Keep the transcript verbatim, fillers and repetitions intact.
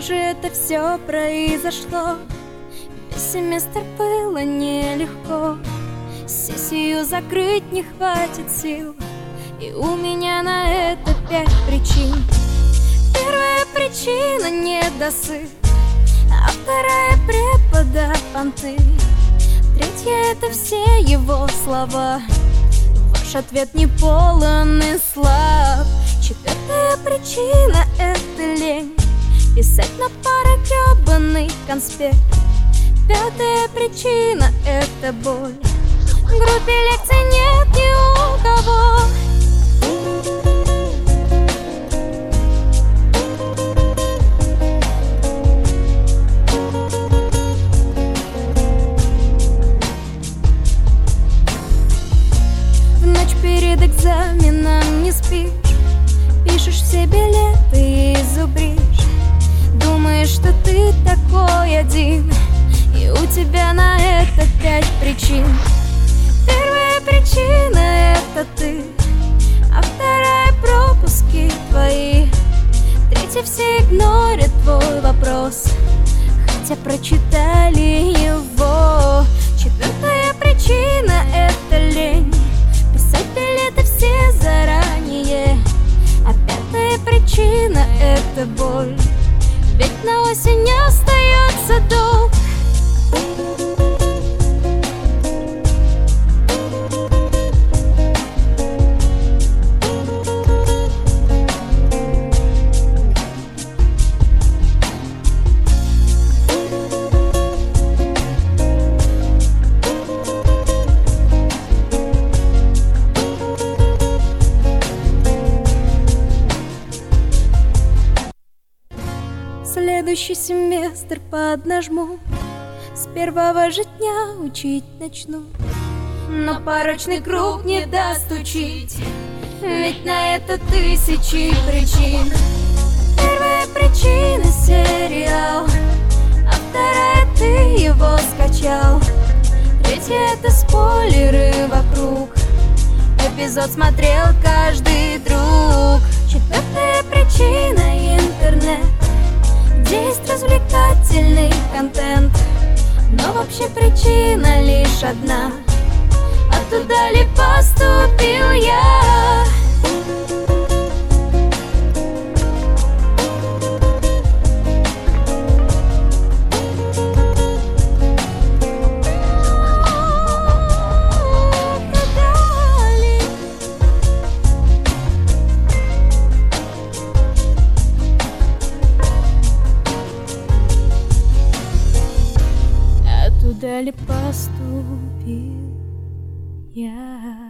же это все произошло? Весь семестр было нелегко, сессию закрыть не хватит сил, и у меня на это пять причин. Первая причина — недосып, а вторая — препода понты. Третья — это все его слова, ваш ответ не полон и слаб. Четвертая причина — это лень, писать на пары грёбаный конспект. Пятая причина — это боль, в группе лекций нет ни у кого. В ночь перед экзаменом не спишь, пишешь все билеты и зубришь. Думаешь, что ты такой один, и у тебя на это пять причин. Первая причина — это ты, а вторая — пропуски твои. Третья — все игнорят твой вопрос, хотя прочитали его. Четвертая причина — это лень, писать билеты все заранее. А пятая причина — это боль, ведь на осень остается долг. Следующий семестр поднажму, с первого же дня учить начну. Но порочный круг не даст учить, ведь на это тысячи причин. Первая причина — сериал, а вторая — ты его скачал. Третья — это спойлеры вокруг, эпизод смотрел каждый друг. Четвертая причина — интернет, где есть развлекательный контент. Но вообще причина лишь одна: оттуда ли поступил я? Туда ли поступил я?